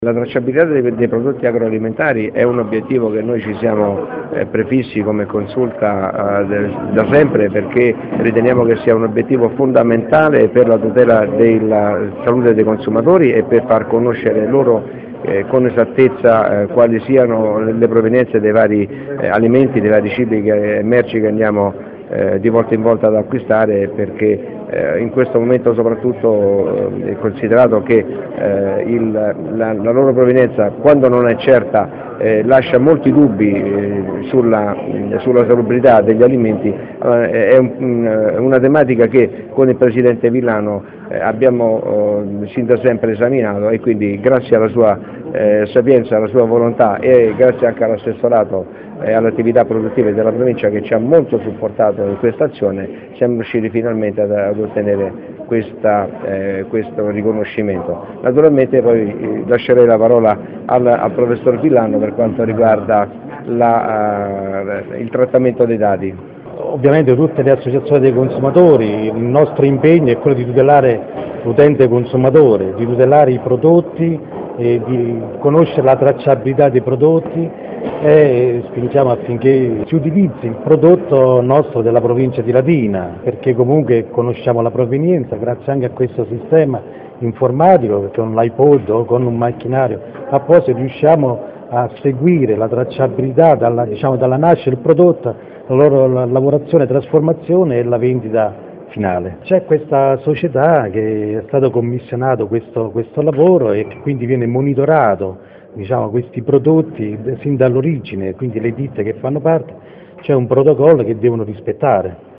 La tracciabilità dei prodotti agroalimentari è un obiettivo che noi ci siamo prefissi come Consulta da sempre, perché riteniamo che sia un obiettivo fondamentale per la tutela della salute dei consumatori e per far conoscere loro con esattezza quali siano le provenienze dei vari alimenti, dei vari cibi e merci che andiamo di volta in volta ad acquistare, perché in questo momento soprattutto considerato che la loro provenienza, quando non è certa, lascia molti dubbi sulla salubrità degli alimenti, è una tematica che con il Presidente Villano abbiamo sin da sempre esaminato, e quindi grazie alla sua sapienza, alla sua volontà e grazie anche all'assessorato e alle attività produttive della provincia, che ci ha molto supportato in questa azione, siamo riusciti finalmente ad ottenere questo riconoscimento. Naturalmente poi lascerei la parola al professor Villano per quanto riguarda il trattamento dei dati. Ovviamente tutte le associazioni dei consumatori, il nostro impegno è quello di tutelare l'utente consumatore, di tutelare i prodotti, di conoscere la tracciabilità dei prodotti e spingiamo affinché si utilizzi il prodotto nostro della provincia di Latina, perché comunque conosciamo la provenienza grazie anche a questo sistema informatico, con l'iPod o con un macchinario apposito riusciamo a seguire la tracciabilità dalla nascita del prodotto, la loro lavorazione, trasformazione e la vendita finale. C'è questa società che è stato commissionato questo lavoro e quindi viene monitorato questi prodotti sin dall'origine, quindi le ditte che fanno parte, c'è un protocollo che devono rispettare.